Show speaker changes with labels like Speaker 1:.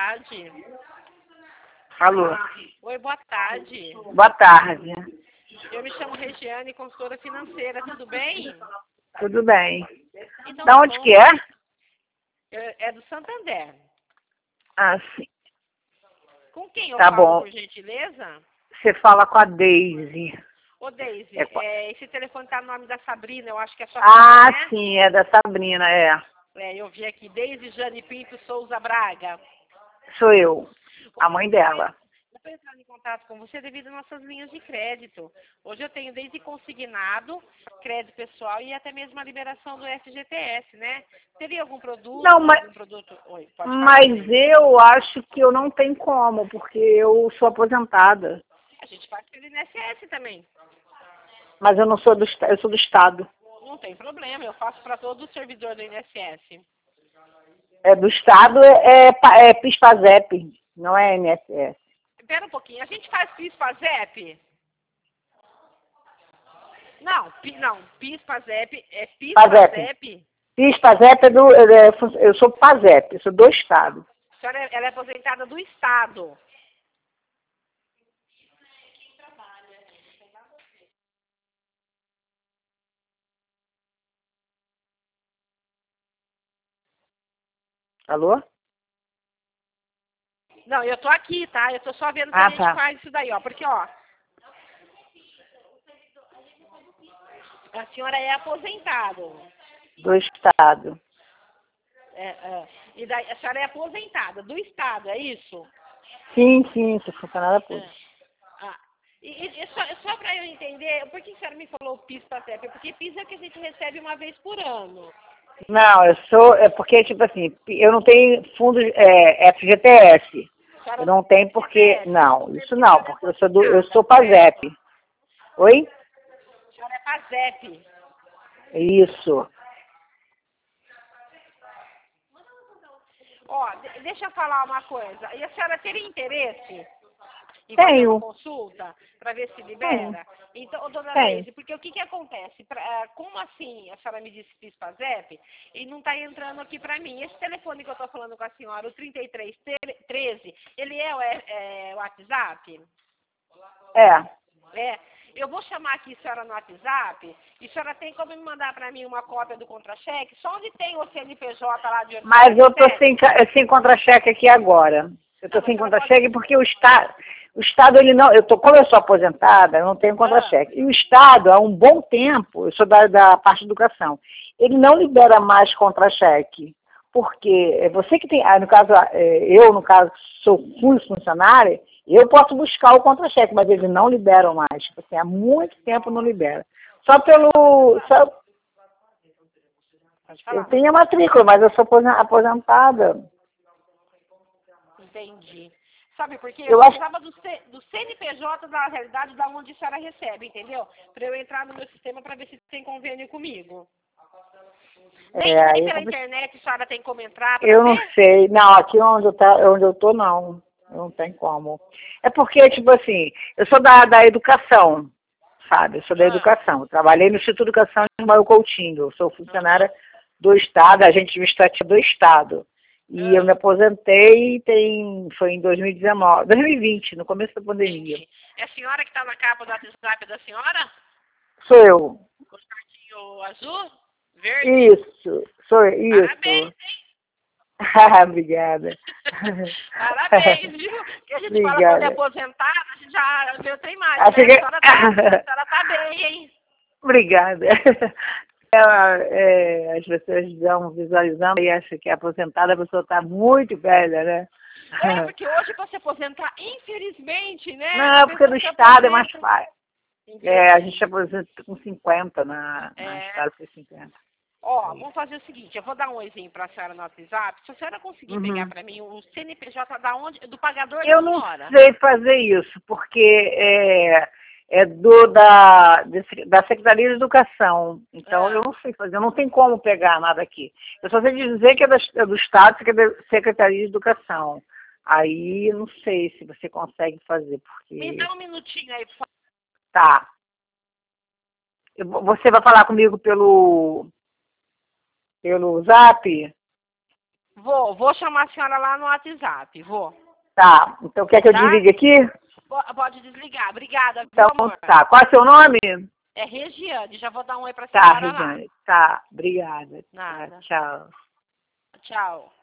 Speaker 1: tarde.
Speaker 2: Alô.
Speaker 1: Oi, boa tarde.
Speaker 2: Boa tarde.
Speaker 1: Eu me chamo Regiane, consultora financeira, tudo bem?
Speaker 2: Tudo bem.
Speaker 1: Então,
Speaker 2: Da onde que é?
Speaker 1: É do Santander.
Speaker 2: Ah, sim.
Speaker 1: Com quem eu
Speaker 2: Tá
Speaker 1: falo,
Speaker 2: bom.
Speaker 1: por gentileza?
Speaker 2: Você fala com a Deise.
Speaker 1: Ô, Deise,
Speaker 2: É
Speaker 1: esse telefone tá no nome da Sabrina, eu acho que é sua
Speaker 2: Ah,
Speaker 1: filha, né?
Speaker 2: sim, é da Sabrina, é.
Speaker 1: Eu vi aqui, Deise Jane Pinto Souza Braga.
Speaker 2: Sou eu,
Speaker 1: Ô,
Speaker 2: a mãe
Speaker 1: Deise,
Speaker 2: dela.
Speaker 1: eu estou entrando em contato com você devido às nossas linhas de crédito. Hoje eu tenho desde consignado, crédito pessoal e até mesmo a liberação do FGTS, né? Teria algum produto?
Speaker 2: Não, mas,
Speaker 1: Algum produto? Oi, pode falar,
Speaker 2: mas
Speaker 1: Deise.
Speaker 2: eu acho que eu não tenho como, porque eu sou aposentada.
Speaker 1: A gente faz pelo INSS também.
Speaker 2: Mas eu não sou eu sou do Estado.
Speaker 1: Não tem problema, eu faço para todo servidor do INSS.
Speaker 2: É do Estado, é PIS/PASEP, não é INSS.
Speaker 1: Espera um pouquinho, a gente faz PIS/PASEP? Não, PIS/PASEP é PIS/PASEP.
Speaker 2: PIS/PASEP eu sou PASEP, eu sou do Estado.
Speaker 1: A senhora ela é aposentada do Estado.
Speaker 2: Alô?
Speaker 1: Não, eu tô aqui, tá? Eu tô só vendo se a gente
Speaker 2: Tá.
Speaker 1: faz isso daí, ó. Porque, ó, a senhora é aposentada.
Speaker 2: Do Estado.
Speaker 1: E daí, a senhora é aposentada do Estado, é isso?
Speaker 2: Sim, sou funcionária pública.
Speaker 1: Ah, e só para eu entender, por que a senhora me falou PIS/PASEP? Porque PIS é o que a gente recebe uma vez por ano.
Speaker 2: Não, é porque, tipo assim, eu não tenho fundo, FGTS. Eu não tenho porque, não, isso não, porque eu sou PASEP. Oi?
Speaker 1: A senhora é PASEP.
Speaker 2: Isso.
Speaker 1: Ó, deixa eu falar uma coisa. E a senhora teria interesse em fazer
Speaker 2: Tenho.
Speaker 1: uma consulta para ver se libera? Então, dona
Speaker 2: Tenho.
Speaker 1: Deise, porque o que acontece? Como assim a senhora me disse PIS/PASEP e não está entrando aqui para mim? Esse telefone que eu estou falando com a senhora, o 3313, ele é o WhatsApp?
Speaker 2: É.
Speaker 1: Eu vou chamar aqui a senhora no WhatsApp e a senhora tem como me mandar para mim uma cópia do contra-cheque? Só onde tem o CNPJ lá de...
Speaker 2: Mas eu tô sem contra-cheque aqui agora. Eu tô sem contra-cheque porque o Estado, ele não, como eu sou aposentada, eu não tenho contra-cheque. E o Estado, há um bom tempo, eu sou da parte de educação, ele não libera mais contra-cheque. Porque você que tem, eu, no caso, fui funcionária, eu posso buscar o contra-cheque, mas eles não liberam mais. Tipo assim, há muito tempo não libera. Eu tenho a matrícula, mas eu sou aposentada.
Speaker 1: Entendi. Sabe por quê?
Speaker 2: Eu
Speaker 1: precisava do CNPJ da realidade da onde a senhora recebe, entendeu? Para eu entrar no meu sistema para ver se tem convênio comigo. Nem pela internet a senhora tem como entrar?
Speaker 2: Eu não sei. Não, aqui onde eu tô, não. Não tem como. É porque, tipo assim, eu sou da educação, sabe? Eu sou da educação. Eu trabalhei no Instituto de Educação de Maio Coutinho. Eu sou funcionária do Estado, agente administrativo do Estado. E eu me aposentei foi em 2020, no começo da pandemia.
Speaker 1: É a senhora que está na capa do WhatsApp da senhora?
Speaker 2: Sou eu.
Speaker 1: Com o shortinho azul? Verde?
Speaker 2: Isso, sou eu.
Speaker 1: Parabéns, hein?
Speaker 2: Obrigada.
Speaker 1: Parabéns, viu? Que a gente fala quando é aposentada, a gente já vê outra imagem, né? A senhora tá bem, hein?
Speaker 2: Obrigada. As pessoas dão visualizando e acham que é aposentada, a pessoa está muito velha, né?
Speaker 1: Porque hoje para se aposentar, infelizmente, né?
Speaker 2: Não, porque no Estado é mais fácil. A gente aposenta com 50, na Estado foi 50.
Speaker 1: Ó, vamos fazer o seguinte, eu vou dar um exemplo para a senhora no WhatsApp. Se a senhora conseguir pegar para mim o CNPJ do pagador da senhora.
Speaker 2: Eu não sei fazer isso, porque da Secretaria de Educação. Então, eu não sei fazer, eu não tenho como pegar nada aqui. Eu só sei dizer que é do Estado, Secretaria de Educação. Aí, eu não sei se você consegue fazer, porque...
Speaker 1: Me dá um minutinho aí, por favor.
Speaker 2: Tá. Você vai falar comigo pelo Zap?
Speaker 1: Vou chamar a senhora lá no WhatsApp, vou.
Speaker 2: Tá, então quer que eu
Speaker 1: Tá?
Speaker 2: desligue aqui?
Speaker 1: Pode desligar. Obrigada,
Speaker 2: Então,
Speaker 1: meu amor.
Speaker 2: tá. Qual é o seu nome?
Speaker 1: É Regiane. Já vou dar um oi pra
Speaker 2: Tá,
Speaker 1: senhora lá.
Speaker 2: Regiane. Tá, obrigada.
Speaker 1: Nada.
Speaker 2: Tchau.
Speaker 1: Tchau.